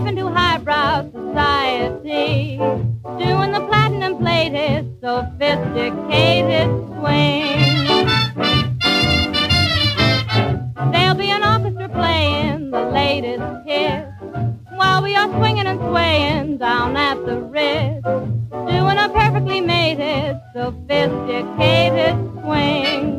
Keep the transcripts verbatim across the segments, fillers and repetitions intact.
step into highbrow society, doing the platinum-plated, sophisticated swing. There'll be an orchestra playing the latest hits while we are swinging and swaying down at the Ritz, doing a perfectly mated, sophisticated swing.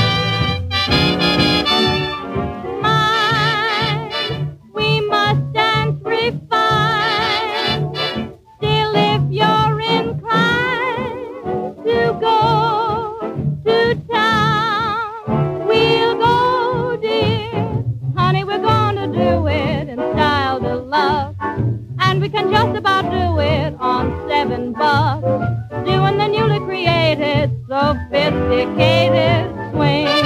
We can just about do it on seven bucks, doing the newly created, sophisticated swing.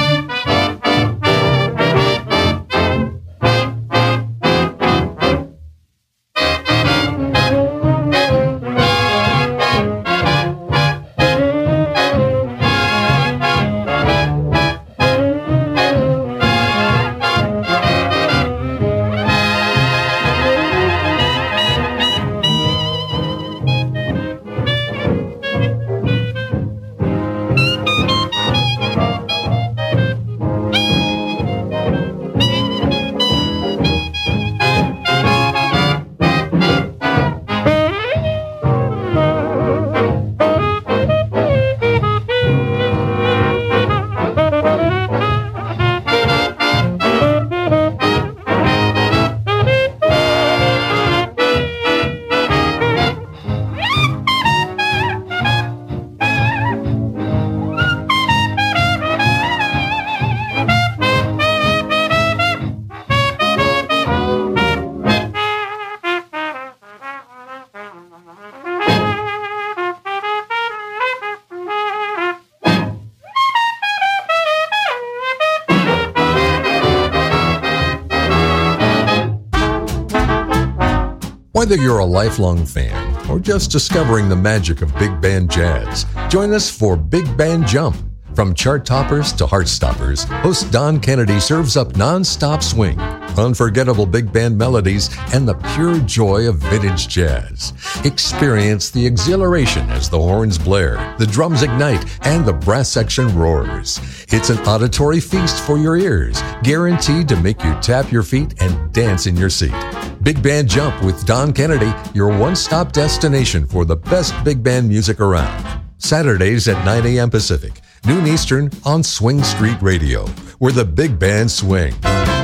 Whether you're a lifelong fan or just discovering the magic of big band jazz, join us for Big Band Jump. From chart toppers to heart stoppers, host Don Kennedy serves up non-stop swing, unforgettable big band melodies, and the pure joy of vintage jazz. Experience the exhilaration as the horns blare, the drums ignite, and the brass section roars. It's an auditory feast for your ears, guaranteed to make you tap your feet and dance in your seat. Big Band Jump with Don Kennedy, your one-stop destination for the best big band music around. Saturdays at nine a.m. Pacific, noon Eastern on Swing Street Radio, where the big band swing.